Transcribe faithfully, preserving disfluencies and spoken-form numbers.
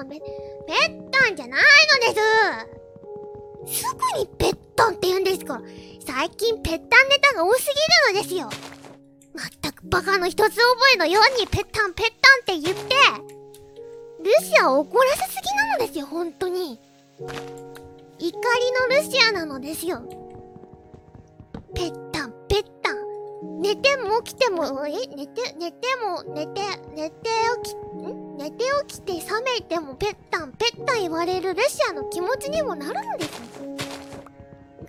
タン、ぺ、ぺったんじゃないのです。すぐにぺったんって言うんですから。最近ぺったんネタが多すぎるのですよ。まったくバカの一つ覚えのようにぺったんぺったんって言って、ルシアを怒らせすぎなのですよ、本当に。怒りのルシアなのですよ。ぺったんぺったん。寝ても起きても、え寝て、寝ても、寝て、寝て起き、ん寝て起きて覚めてもぺったんぺったん言われるルシアの気持ちにもなるのですよ。